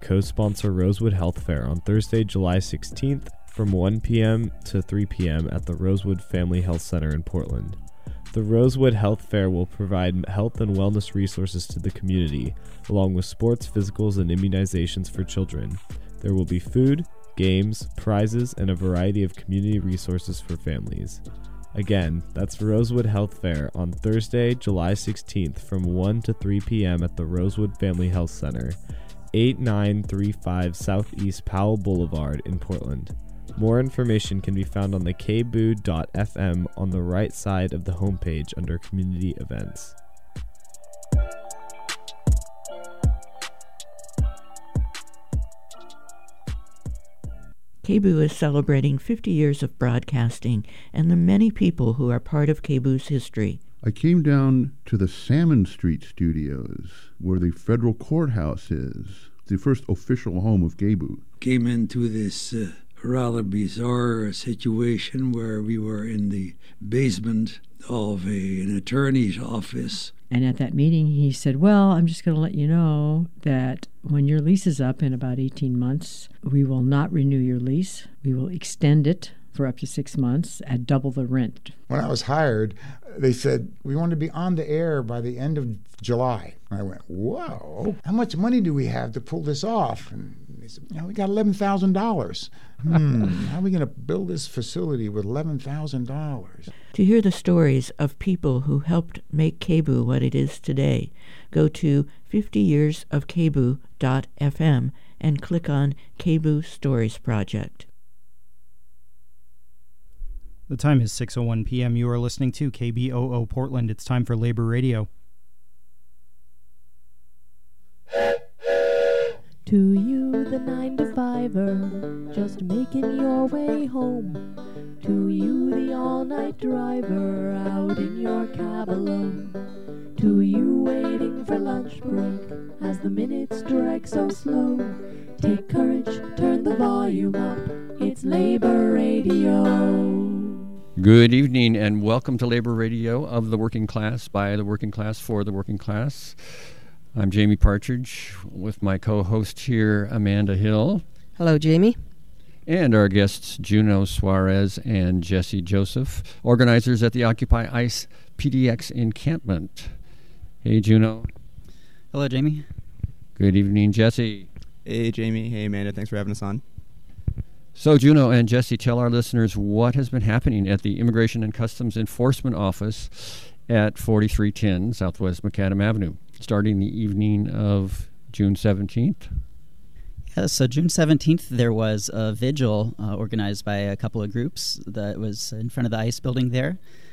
co-sponsor Rosewood Health Fair on Thursday, July 16th from 1 p.m. to 3 p.m. at the Rosewood Family Health Center in Portland. The Rosewood Health Fair will provide health and wellness resources to the community, along with sports, physicals, and immunizations for children. There will be food, games, prizes, and a variety of community resources for families. Again, that's Rosewood Health Fair on Thursday, July 16th from 1 to 3 p.m. at the Rosewood Family Health Center, 8935 Southeast Powell Boulevard in Portland. More information can be found on the kboo.fm on the right side of the homepage under Community Events. KBOO is celebrating 50 years of broadcasting and the many people who are part of KBOO's history. I came down to the Salmon Street studios, where the federal courthouse is, the first official home of KBOO. Came into this rather bizarre situation where we were in the basement of an attorney's office. And at that meeting, he said, well, I'm just going to let you know that when your lease is up in about 18 months, we will not renew your lease. We will extend it for up to 6 months at double the rent. When I was hired, they said, we want to be on the air by the end of July. And I went, whoa, how much money do we have to pull this off? And they said, we got $11,000. How are we going to build this facility with $11,000? To hear the stories of people who helped make KBOO what it is today, go to 50yearsofkboo.fm and click on KBOO Stories Project. The time is 6:01 p.m. You are listening to KBOO Portland. It's time for Labor Radio. To you, the 9-to-5er, just making your way home. To you, the all-night driver, out in your cab alone. To you, waiting for lunch break, as the minutes drag so slow. Take courage, turn the volume up, it's Labor Radio. Good evening and welcome to Labor Radio of the Working Class, by the Working Class, for the Working Class. I'm Jamie Partridge with my co-host here, Amanda Hill. Hello, Jamie. And our guests, Juno Suarez and Jesse Joseph, organizers at the Occupy ICE PDX encampment. Hey, Juno. Hello, Jamie. Good evening, Jesse. Hey, Jamie. Hey, Amanda. Thanks for having us on. So, Juno and Jesse, tell our listeners what has been happening at the Immigration and Customs Enforcement Office at 4310 Southwest Macadam Avenue, starting the evening of June 17th. Yeah, so June 17th, there was a vigil organized by a couple of groups that was in front of the ICE building there.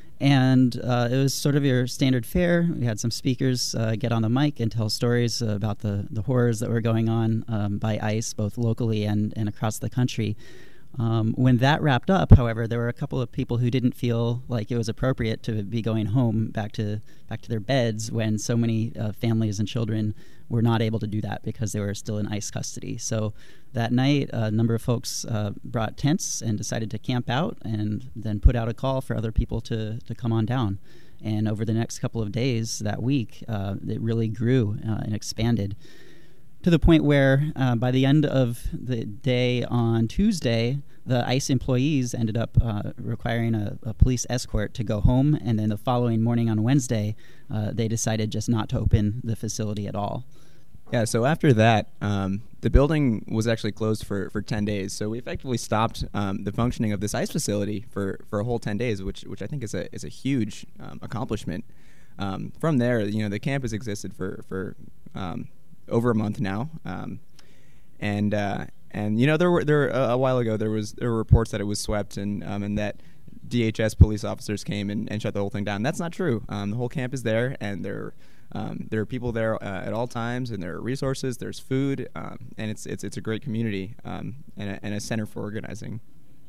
And it was sort of your standard fare. We had some speakers get on the mic and tell stories about the horrors that were going on by ICE, both locally and across the country. When that wrapped up, however, there were a couple of people who didn't feel like it was appropriate to be going home back to their beds when so many families and children were not able to do that because they were still in ICE custody. So that night, a number of folks brought tents and decided to camp out and then put out a call for other people to come on down. And over the next couple of days that week, it really grew and expanded, to the point where by the end of the day on Tuesday, the ICE employees ended up requiring a police escort to go home, and then the following morning on Wednesday, they decided just not to open the facility at all. Yeah, so after that, the building was actually closed for 10 days. So we effectively stopped the functioning of this ICE facility for a whole 10 days, which I think is a huge accomplishment. From there, the camp has existed for over a month now, and there were a while ago there were reports that it was swept and that DHS police officers came and shut the whole thing down. That's not true. The whole camp is there, and there are people there at all times, and there are resources, there's food, and it's a great community and a center for organizing.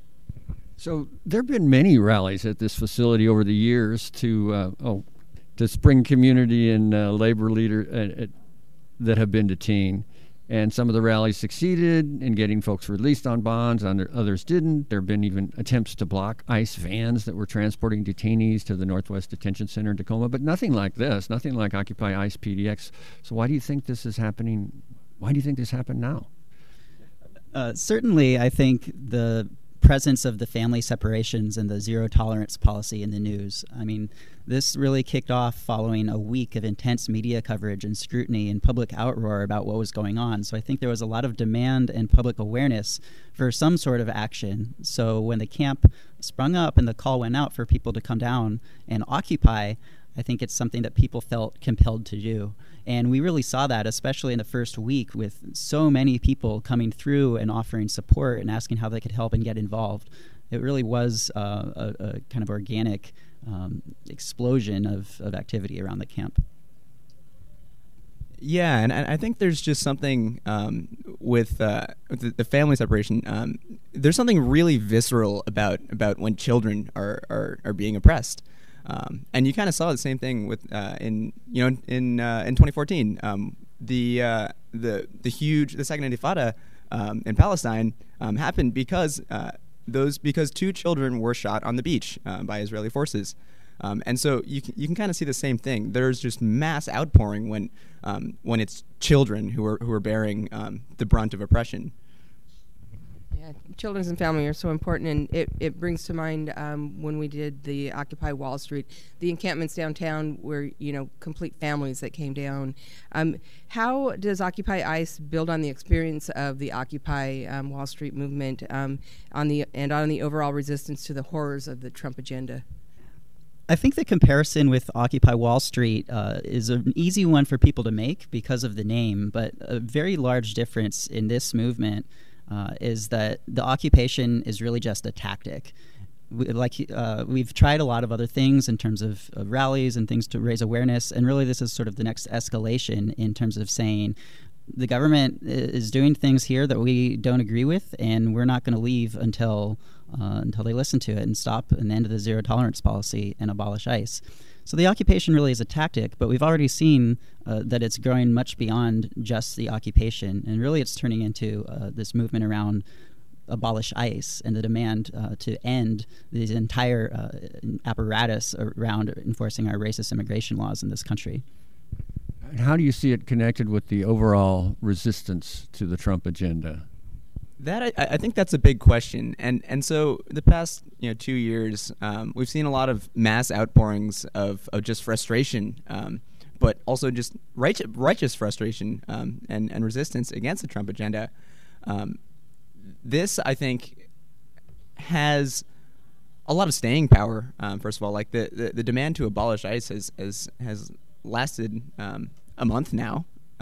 So there have been many rallies at this facility over the years to spring community and labor leader that have been detained. And some of the rallies succeeded in getting folks released on bonds, others didn't. There have been even attempts to block ICE vans that were transporting detainees to the Northwest Detention Center in Tacoma, but nothing like this, nothing like Occupy ICE PDX. So why do you think this is happening? Why do you think this happened now? Certainly, I think the presence of the family separations and the zero tolerance policy in the news. I mean, this really kicked off following a week of intense media coverage and scrutiny and public outroar about what was going on. So I think there was a lot of demand and public awareness for some sort of action. So when the camp sprung up and the call went out for people to come down and occupy, I think it's something that people felt compelled to do. And we really saw that, especially in the first week, with so many people coming through and offering support and asking how they could help and get involved. It really was a kind of organic explosion of activity around the camp. Yeah, and I think there's just something with the family separation. There's something really visceral about when children are being oppressed. And you kind of saw the same thing with in 2014, the Second Intifada in Palestine happened because two children were shot on the beach by Israeli forces, and so you can kind of see the same thing. There's just mass outpouring when it's children who are bearing the brunt of oppression. Yeah, children and family are so important, and it brings to mind when we did the Occupy Wall Street, the encampments downtown were, complete families that came down. How does Occupy ICE build on the experience of the Occupy Wall Street movement on the overall resistance to the horrors of the Trump agenda? I think the comparison with Occupy Wall Street is an easy one for people to make because of the name, but a very large difference in this movement is that the occupation is really just a tactic. We've tried a lot of other things in terms of rallies and things to raise awareness, and really this is sort of the next escalation in terms of saying the government is doing things here that we don't agree with, and we're not going to leave until they listen to it and stop an end to the zero tolerance policy and abolish ICE. So the occupation really is a tactic, but we've already seen that it's growing much beyond just the occupation, and really it's turning into this movement around abolish ICE and the demand to end this entire apparatus around enforcing our racist immigration laws in this country. And how do you see it connected with the overall resistance to the Trump agenda? That I think that's a big question, and so the past 2 years we've seen a lot of mass outpourings of just frustration, but also just righteous frustration and resistance against the Trump agenda. This I think has a lot of staying power. First of all, like the demand to abolish ICE has lasted a month now,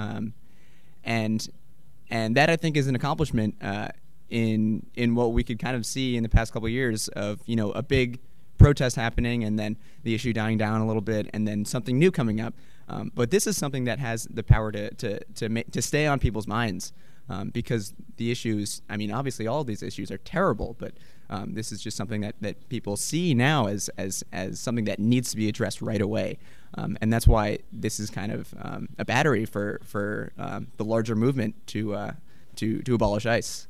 and that I think is an accomplishment in what we could kind of see in the past couple of years of a big protest happening and then the issue dying down a little bit and then something new coming up. But this is something that has the power to stay on people's minds because the issues. I mean, obviously all of these issues are terrible, but this is just something that people see now as something that needs to be addressed right away. And that's why this is kind of a battery for the larger movement to abolish ICE.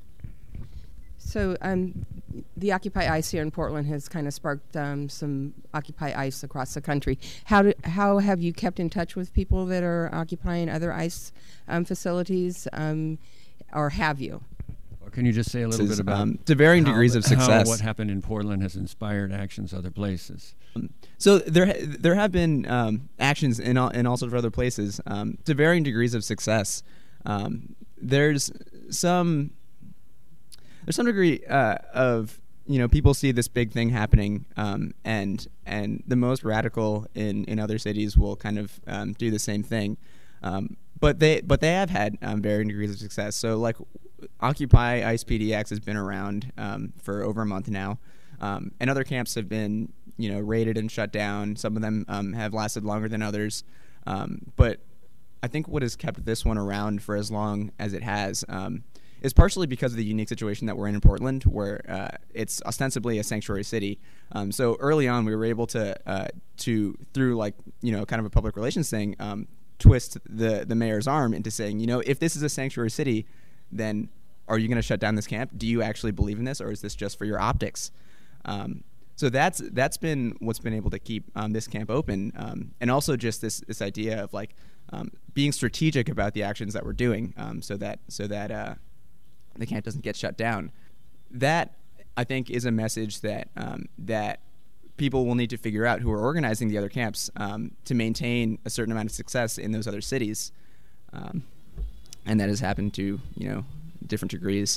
So the Occupy ICE here in Portland has kind of sparked some Occupy ICE across the country. How have you kept in touch with people that are occupying other ICE facilities, or have you? Or can you just say a little bit about to varying degrees of success? How what happened in Portland has inspired actions other places? So there have been actions in all sorts of other places to varying degrees of success. There's some degree of people see this big thing happening, and the most radical in other cities will kind of do the same thing, but they have had varying degrees of success. So like Occupy ICE PDX has been around for over a month now, and other camps have been raided and shut down. Some of them have lasted longer than others, but I think what has kept this one around for as long as it has is partially because of the unique situation that we're in Portland, where it's ostensibly a sanctuary city. So early on, we were able to through kind of a public relations thing, twist the mayor's arm into saying, if this is a sanctuary city, then are you going to shut down this camp? Do you actually believe in this, or is this just for your optics? So that's been what's been able to keep this camp open, and also just this idea of being strategic about the actions that we're doing, so that the camp doesn't get shut down. That, I think, is a message that that people will need to figure out who are organizing the other camps to maintain a certain amount of success in those other cities, and that has happened to different degrees.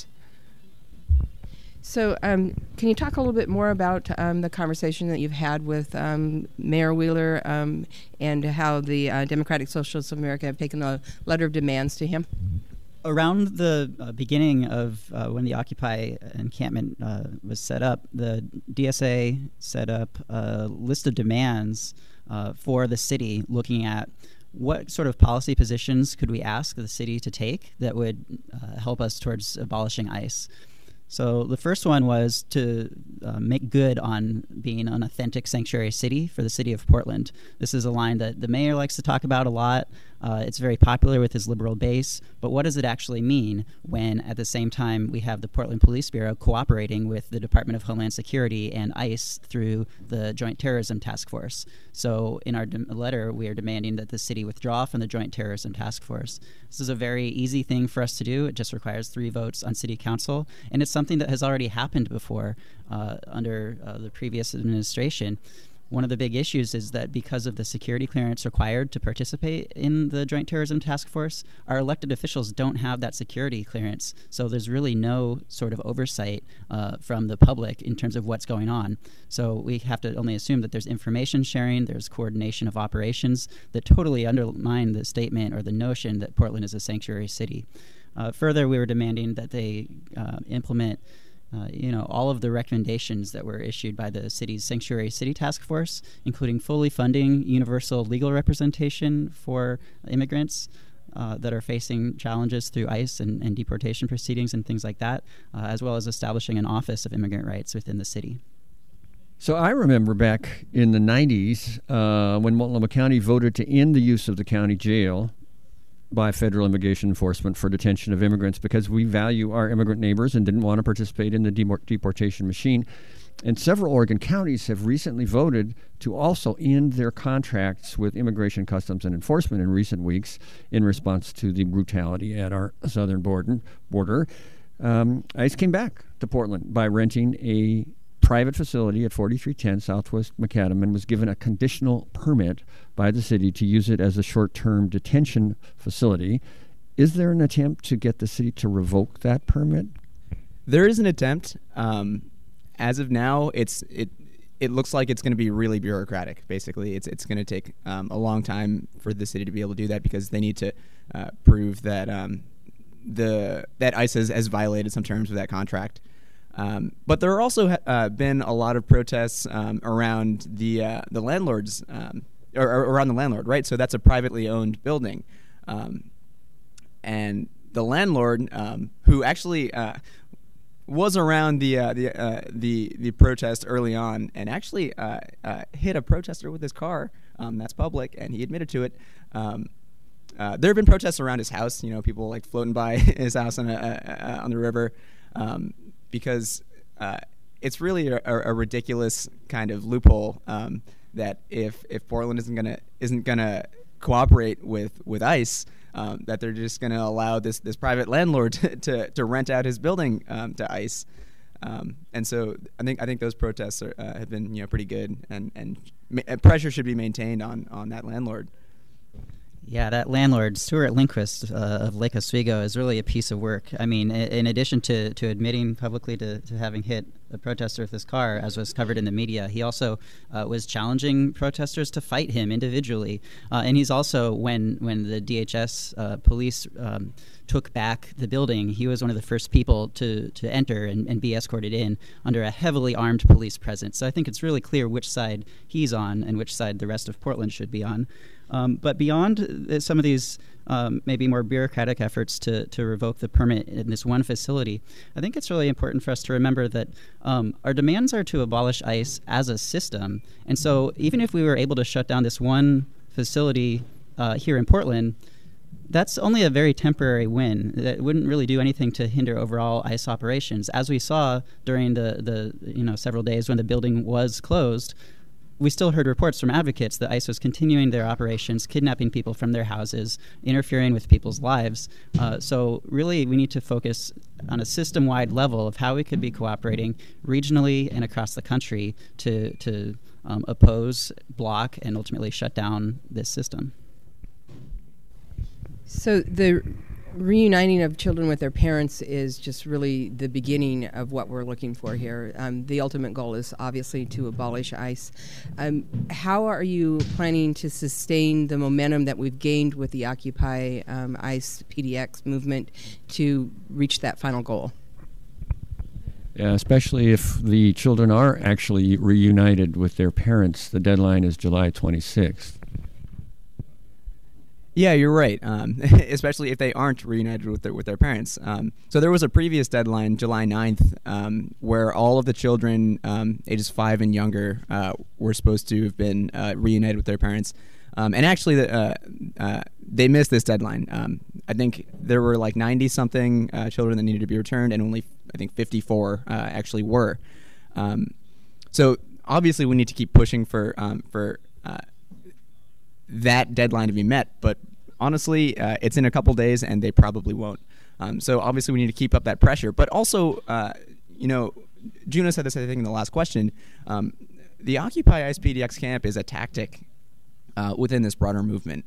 So can you talk a little bit more about the conversation that you've had with Mayor Wheeler and how the Democratic Socialists of America have taken a letter of demands to him? Around the beginning of when the Occupy encampment was set up, the DSA set up a list of demands for the city, looking at what sort of policy positions could we ask the city to take that would help us towards abolishing ICE. So the first one was to make good on being an authentic sanctuary city for the city of Portland. This is a line that the mayor likes to talk about a lot. It's very popular with his liberal base, but what does it actually mean when at the same time we have the Portland Police Bureau cooperating with the Department of Homeland Security and ICE through the Joint Terrorism Task Force? So in our letter, we are demanding that the city withdraw from the Joint Terrorism Task Force. This is a very easy thing for us to do. It just requires 3 votes on city council, and it's something that has already happened before under the previous administration. One of the big issues is that because of the security clearance required to participate in the Joint Terrorism Task Force, our elected officials don't have that security clearance. So there's really no sort of oversight from the public in terms of what's going on. So we have to only assume that there's information sharing, there's coordination of operations that totally undermine the statement or the notion that Portland is a sanctuary city. Further, we were demanding that they implement all of the recommendations that were issued by the city's Sanctuary City Task Force, including fully funding universal legal representation for immigrants that are facing challenges through ICE and deportation proceedings and things like that, as well as establishing an Office of Immigrant Rights within the city. So I remember back in the 90s when Multnomah County voted to end the use of the county jail by federal immigration enforcement for detention of immigrants because we value our immigrant neighbors and didn't want to participate in the deportation machine. And several Oregon counties have recently voted to also end their contracts with Immigration, Customs, and Enforcement in recent weeks in response to the brutality at our southern border. ICE came back to Portland by renting a private facility at 4310 Southwest Macadam and was given a conditional permit by the city to use it as a short-term detention facility. Is there an attempt to get the city to revoke that permit? There is an attempt. As of now, it looks like it's going to be really bureaucratic. Basically, it's going to take a long time for the city to be able to do that because they need to prove that that ICE has violated some terms of that contract. But there are also been a lot of protests around the landlords, or around the landlord, right? So that's a privately owned building, and the landlord, who actually was around the protest early on, and actually hit a protester with his car. That's public, and he admitted to it. There have been protests around his house. People like floating by his house on the river. Because it's really a ridiculous kind of loophole that if Portland isn't gonna cooperate with ICE, that they're just gonna allow this private landlord to rent out his building to ICE, and so I think those protests have been pretty good, and pressure should be maintained on that landlord. Yeah, that landlord, Stuart Lindquist of Lake Oswego, is really a piece of work. I mean, in addition to admitting publicly to having hit a protester with his car, as was covered in the media, he also was challenging protesters to fight him individually. And he's also, when the DHS police took back the building, he was one of the first people to enter and be escorted in under a heavily armed police presence. So I think it's really clear which side he's on and which side the rest of Portland should be on. But beyond some of these maybe more bureaucratic efforts to revoke the permit in this one facility, I think it's really important for us to remember that our demands are to abolish ICE as a system. And so even if we were able to shut down this one facility here in Portland, that's only a very temporary win. That wouldn't really do anything to hinder overall ICE operations. As we saw during the several days when the building was closed, we still heard reports from advocates that ICE was continuing their operations, kidnapping people from their houses, interfering with people's lives. So really, we need to focus on a system-wide level of how we could be cooperating regionally and across the country to oppose, block, and ultimately shut down this system. So the reuniting of children with their parents is just really the beginning of what we're looking for here. The ultimate goal is obviously to abolish ICE. How are you planning to sustain the momentum that we've gained with the Occupy ICE PDX movement to reach that final goal? Yeah, especially if the children are actually reunited with their parents. The deadline is July 26th. Yeah, you're right. Especially if they aren't reunited with their parents. So there was a previous deadline, July 9th, where all of the children ages 5 and younger were supposed to have been reunited with their parents. And actually, they missed this deadline. I think there were like 90-something children that needed to be returned, and only, I think, 54 actually were. So obviously, we need to keep pushing for that deadline to be met, but honestly, it's in a couple days, and they probably won't. So obviously, we need to keep up that pressure. But also, Juno said this, I think, in the last question. The Occupy ICE PDX camp is a tactic within this broader movement.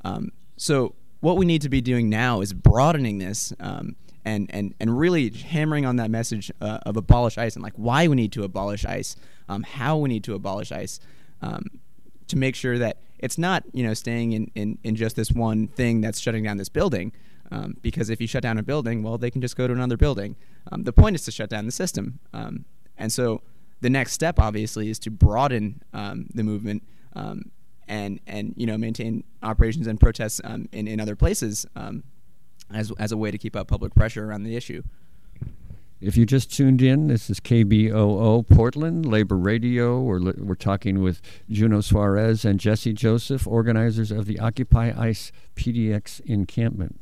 So what we need to be doing now is broadening this and really hammering on that message of abolish ICE and like why we need to abolish ICE, how we need to abolish ICE, to make sure that it's not, staying in just this one thing that's shutting down this building. Because if you shut down a building, well, they can just go to another building. The point is to shut down the system. And so the next step, obviously, is to broaden the movement and maintain operations and protests in other places as a way to keep up public pressure around the issue. If you just tuned in, this is KBOO Portland, Labor Radio. We're talking with Juno Suarez and Jesse Joseph, organizers of the Occupy ICE PDX encampment.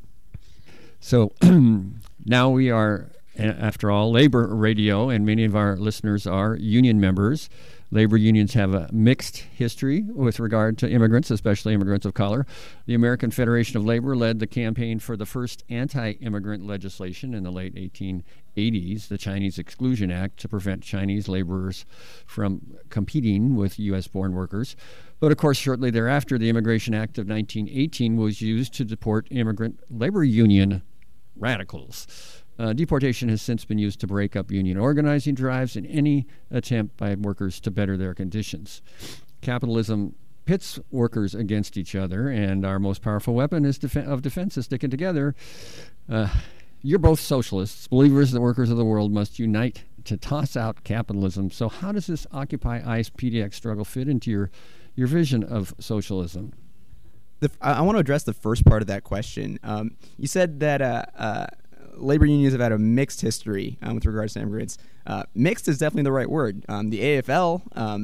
So now we are, after all, Labor Radio, and many of our listeners are union members. Labor unions have a mixed history with regard to immigrants, especially immigrants of color. The American Federation of Labor led the campaign for the first anti-immigrant legislation in the late 1880s, the Chinese Exclusion Act, to prevent Chinese laborers from competing with U.S.-born workers. But, of course, shortly thereafter, the Immigration Act of 1918 was used to deport immigrant labor union radicals. Deportation has since been used to break up union organizing drives in any attempt by workers to better their conditions. Capitalism pits workers against each other, and our most powerful weapon of defense is sticking together. You're both socialists, believers that workers of the world must unite to toss out capitalism. So how does this Occupy ICE PDX struggle fit into your vision of socialism? I want to address the first part of that question. You said that labor unions have had a mixed history with regards to immigrants. Mixed is definitely the right word. The AFL,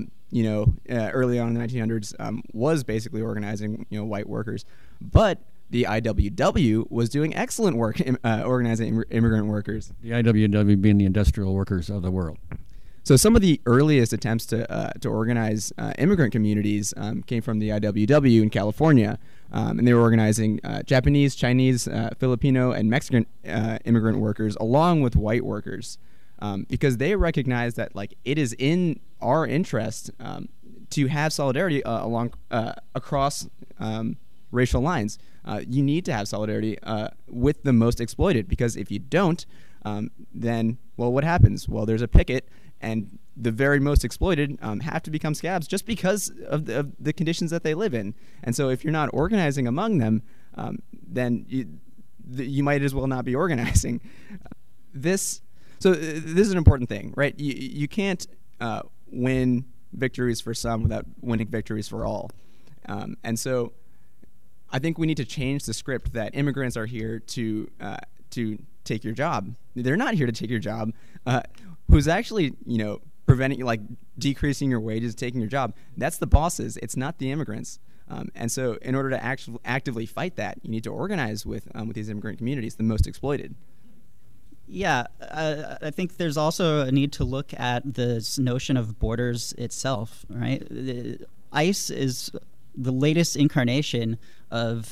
early on in the 1900s, was basically organizing, white workers, but the IWW was doing excellent work organizing immigrant workers. The IWW being the industrial workers of the world. So some of the earliest attempts to organize immigrant communities came from the IWW in California, and they were organizing Japanese, Chinese, Filipino, and Mexican immigrant workers along with white workers, because they recognized that it is in our interest to have solidarity across racial lines. You need to have solidarity with the most exploited, because if you don't, then what happens? Well, there's a picket. And the very most exploited have to become scabs just because of the conditions that they live in. And so if you're not organizing among them, then you might as well not be organizing. This is an important thing, right? You can't win victories for some without winning victories for all. And so I think we need to change the script that immigrants are here to take your job. They're not here to take your job. Who's actually, preventing you, decreasing your wages, taking your job? That's the bosses. It's not the immigrants. And so, in order to actively fight that, you need to organize with these immigrant communities, the most exploited. Yeah, I think there's also a need to look at this notion of borders itself, right? ICE is the latest incarnation of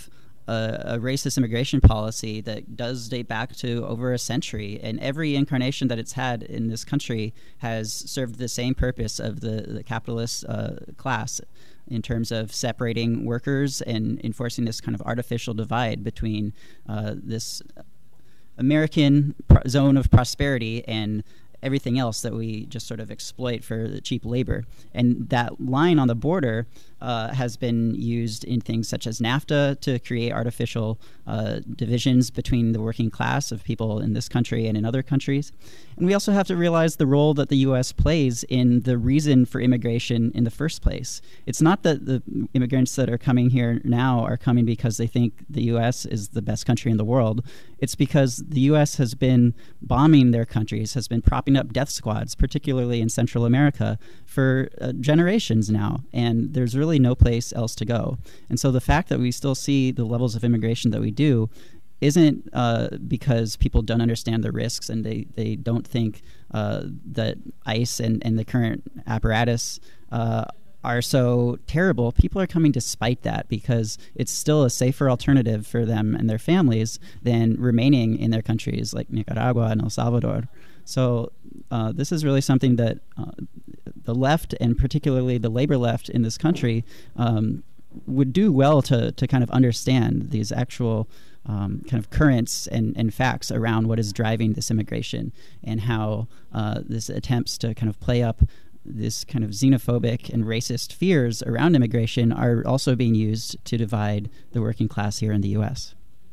a racist immigration policy that does date back to over a century, and every incarnation that it's had in this country has served the same purpose of the capitalist class in terms of separating workers and enforcing this kind of artificial divide between this American zone of prosperity and everything else that we just sort of exploit for the cheap labor. And that line on the border has been used in things such as NAFTA to create artificial divisions between the working class of people in this country and in other countries. And we also have to realize the role that the U.S. plays in the reason for immigration in the first place. It's not that the immigrants that are coming here now are coming because they think the U.S. is the best country in the world. It's because the U.S. has been bombing their countries, has been propping up death squads, particularly in Central America, for generations now. And there's really no place else to go. And so the fact that we still see the levels of immigration that we do isn't because people don't understand the risks and they don't think that ICE and the current apparatus are so terrible. People are coming despite that because it's still a safer alternative for them and their families than remaining in their countries like Nicaragua and El Salvador. So this is really something that the left, and particularly the labor left in this country, would do well to kind of understand these actual kind of currents and facts around what is driving this immigration and how this attempts to kind of play up this kind of xenophobic and racist fears around immigration are also being used to divide the working class here in the U.S.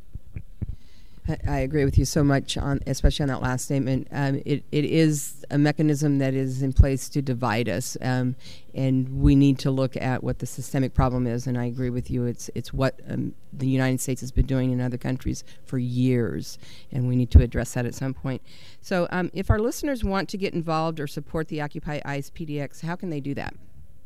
I agree with you so much, especially on that last statement. It is a mechanism that is in place to divide us, and we need to look at what the systemic problem is. And I agree with you. It's what the United States has been doing in other countries for years, and we need to address that at some point. So if our listeners want to get involved or support the Occupy ICE PDX, how can they do that?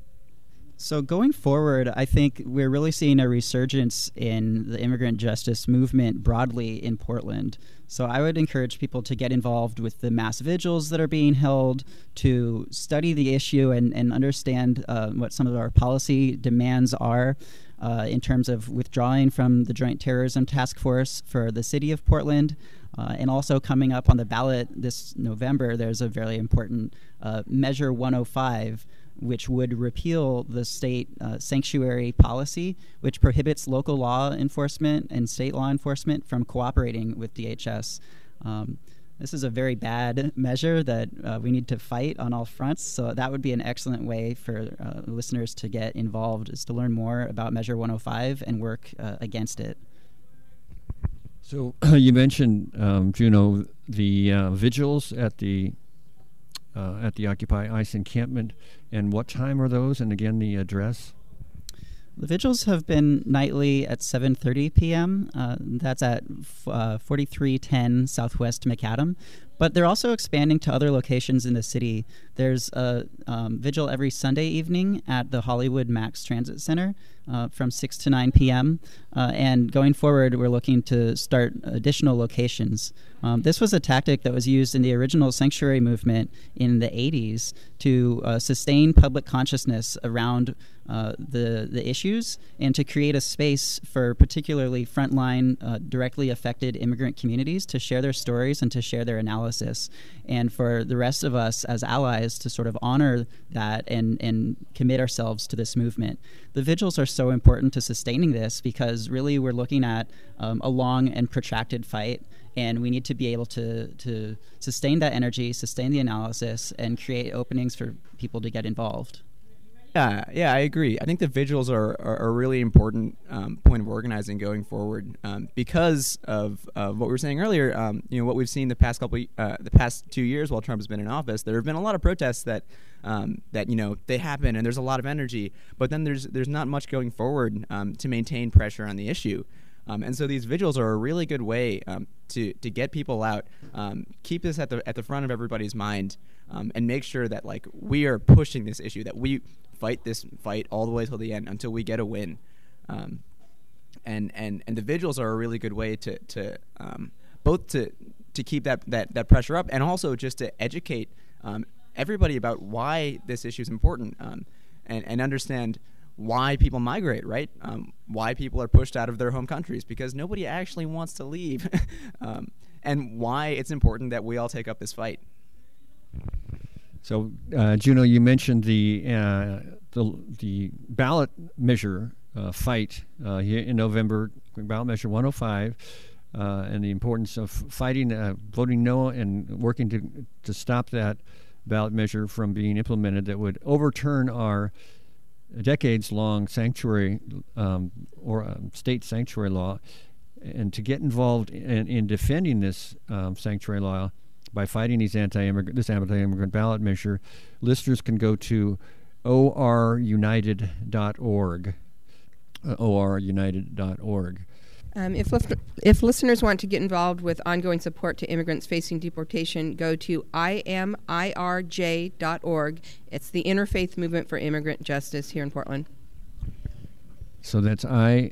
So going forward, I think we're really seeing a resurgence in the immigrant justice movement broadly in Portland. So I would encourage people to get involved with the mass vigils that are being held, to study the issue and understand what some of our policy demands are in terms of withdrawing from the Joint Terrorism Task Force for the city of Portland. And also coming up on the ballot this November, there's a very important Measure 105, which would repeal the state sanctuary policy, which prohibits local law enforcement and state law enforcement from cooperating with DHS. This is a very bad measure that we need to fight on all fronts. So that would be an excellent way for listeners to get involved, is to learn more about Measure 105 and work against it. So you mentioned, Juno, the vigils at the Occupy ICE encampment, and what time are those, and again the address? The vigils have been nightly at 7:30 p.m. That's at 4310 Southwest Macadam. But they're also expanding to other locations in the city. There's a vigil every Sunday evening at the Hollywood Max Transit Center from 6 to 9 p.m. And going forward, we're looking to start additional locations. This was a tactic that was used in the original sanctuary movement in the 80s to sustain public consciousness around the issues and to create a space for particularly frontline, directly affected immigrant communities to share their stories and to share their analysis, and for the rest of us as allies to sort of honor that and commit ourselves to this movement. The vigils are so important to sustaining this because really we're looking at a long and protracted fight, and we need to be able to sustain that energy, sustain the analysis, and create openings for people to get involved. Yeah, I agree. I think the vigils are a really important point of organizing going forward because of what we were saying earlier. What we've seen the past 2 years while Trump has been in office, there have been a lot of protests that they happen and there's a lot of energy, but then there's not much going forward to maintain pressure on the issue. And so these vigils are a really good way to get people out, keep this at the front of everybody's mind, and make sure that we are pushing this issue, that we fight this fight all the way till the end until we get a win. And the vigils are a really good way to both to keep that pressure up, and also just to educate everybody about why this issue is important, and understand why people migrate, right? Why people are pushed out of their home countries, because nobody actually wants to leave, and why it's important that we all take up this fight. So, Juno, you mentioned the ballot measure fight here in November, ballot measure 105, and the importance of fighting, voting no, and working to stop that ballot measure from being implemented that would overturn our decades-long sanctuary state sanctuary law, and to get involved in defending this sanctuary law by fighting this anti-immigrant ballot measure. Listeners can go to orunited.org. orunited.org. If listeners want to get involved with ongoing support to immigrants facing deportation, go to imirj.org. It's the Interfaith Movement for Immigrant Justice here in Portland. So that's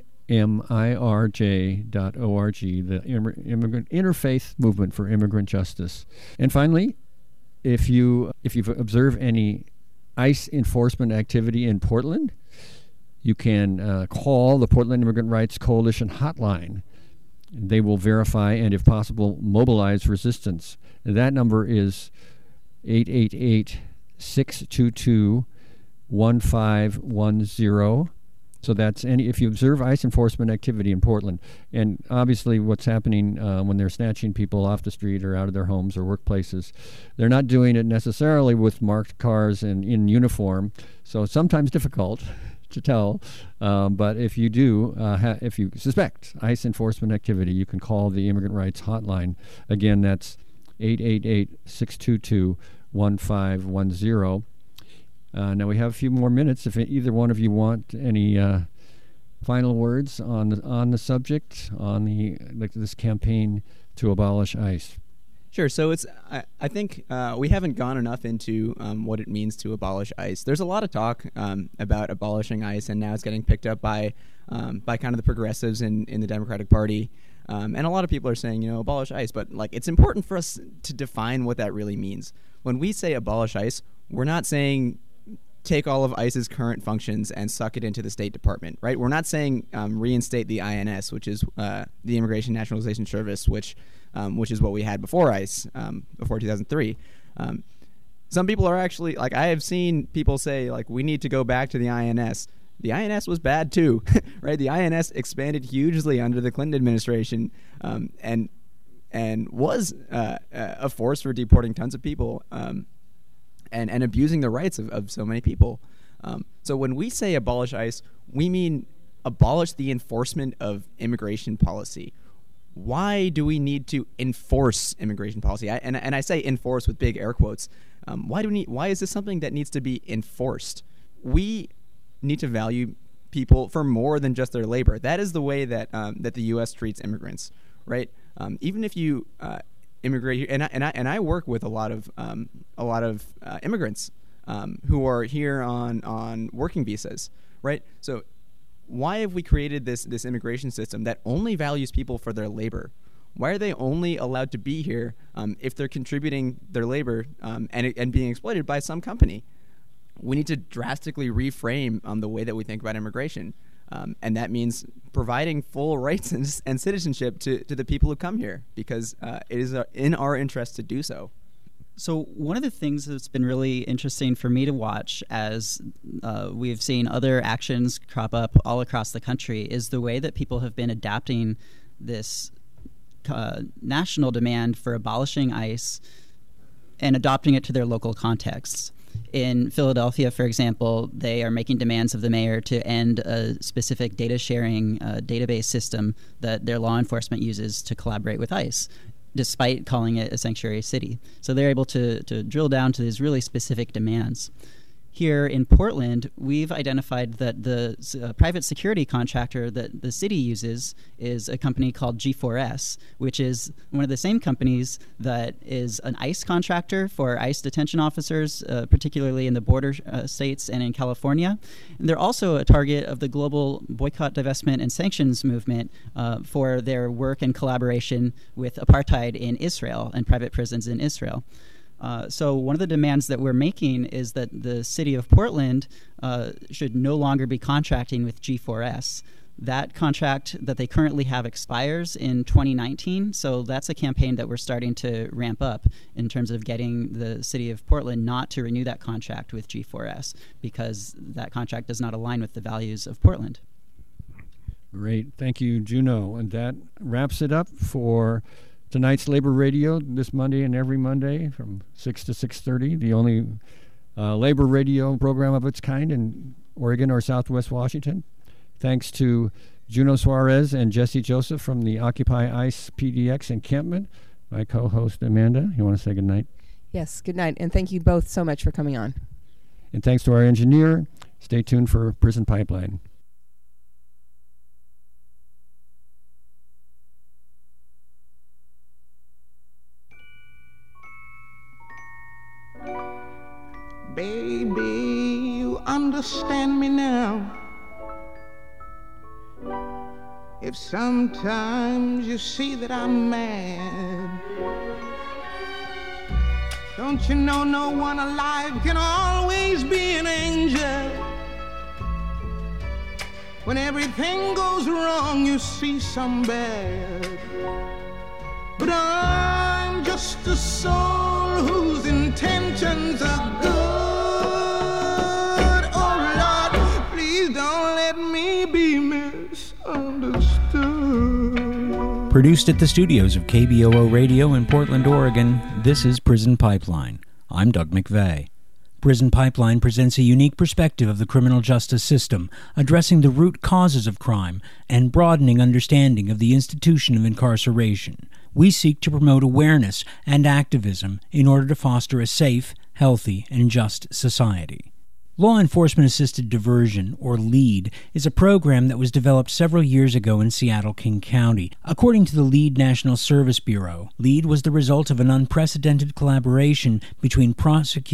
imirj.org, the Interfaith Movement for Immigrant Justice. And finally, if you observe any ICE enforcement activity in Portland, you can call the Portland Immigrant Rights Coalition hotline. They will verify and, if possible, mobilize resistance. And that number is 888-622-1510. So that's if you observe ICE enforcement activity in Portland, and obviously what's happening when they're snatching people off the street or out of their homes or workplaces, they're not doing it necessarily with marked cars and in uniform, so it's sometimes difficult to tell, but if you do, if you suspect ICE enforcement activity, you can call the Immigrant Rights Hotline. Again, that's 888-622-1510. Now we have a few more minutes. If either one of you want any final words on the subject, on this campaign to abolish ICE. Sure. So I think we haven't gone enough into what it means to abolish ICE. There's a lot of talk about abolishing ICE, and now it's getting picked up by kind of the progressives in the Democratic Party. And a lot of people are saying, abolish ICE. But it's important for us to define what that really means. When we say abolish ICE, we're not saying take all of ICE's current functions and suck it into the State Department, right? We're not saying reinstate the INS, which is the Immigration Nationalization Service, which is what we had before ICE, before 2003. Some people are actually, I have seen people say, we need to go back to the INS. The INS was bad too, right? The INS expanded hugely under the Clinton administration, and was a force for deporting tons of people, and abusing the rights of so many people. So when we say abolish ICE, we mean abolish the enforcement of immigration policy. Why do we need to enforce immigration policy? And I say enforce with big air quotes. Why is this something that needs to be enforced? We need to value people for more than just their labor. That is the way that the U.S. treats immigrants, right? Even if you immigrate, and I work with a lot of immigrants who are here on working visas, right? So why have we created this immigration system that only values people for their labor? Why are they only allowed to be here if they're contributing their labor and being exploited by some company? We need to drastically reframe the way that we think about immigration. And that means providing full rights and citizenship to the people who come here, because it is in our interest to do so. So one of the things that's been really interesting for me to watch as we've seen other actions crop up all across the country is the way that people have been adapting this national demand for abolishing ICE and adopting it to their local contexts. In Philadelphia, for example, they are making demands of the mayor to end a specific data sharing database system that their law enforcement uses to collaborate with ICE, despite calling it a sanctuary city. So they're able to drill down to these really specific demands. Here in Portland, we've identified that the private security contractor that the city uses is a company called G4S, which is one of the same companies that is an ICE contractor for ICE detention officers, particularly in the border states and in California. And they're also a target of the global boycott, divestment, and sanctions movement for their work and collaboration with apartheid in Israel and private prisons in Israel. So one of the demands that we're making is that the city of Portland should no longer be contracting with G4S. That contract that they currently have expires in 2019, so that's a campaign that we're starting to ramp up in terms of getting the city of Portland not to renew that contract with G4S because that contract does not align with the values of Portland. Great. Thank you, Juno. And that wraps it up for tonight's Labor Radio this Monday and every Monday from 6 to 6:30, the only labor radio program of its kind in Oregon or Southwest Washington. Thanks to Juno Suarez and Jesse Joseph from the Occupy ICE PDX encampment. My co-host, Amanda, you want to say good night? Yes, good night. And thank you both so much for coming on. And thanks to our engineer. Stay tuned for Prison Pipeline. Baby, you understand me now. If sometimes you see that I'm mad, don't you know no one alive can always be an angel? When everything goes wrong, you see some bad. But I'm just a soul whose intentions are good. Oh Lord, please don't let me be misunderstood. Produced at the studios of KBOO Radio in Portland, Oregon, this is Prison Pipeline. I'm Doug McVeigh. Prison Pipeline presents a unique perspective of the criminal justice system, addressing the root causes of crime and broadening understanding of the institution of incarceration. We seek to promote awareness and activism in order to foster a safe, healthy, and just society. Law Enforcement Assisted Diversion, or LEAD, is a program that was developed several years ago in Seattle-King County. According to the LEAD National Service Bureau, LEAD was the result of an unprecedented collaboration between prosecutors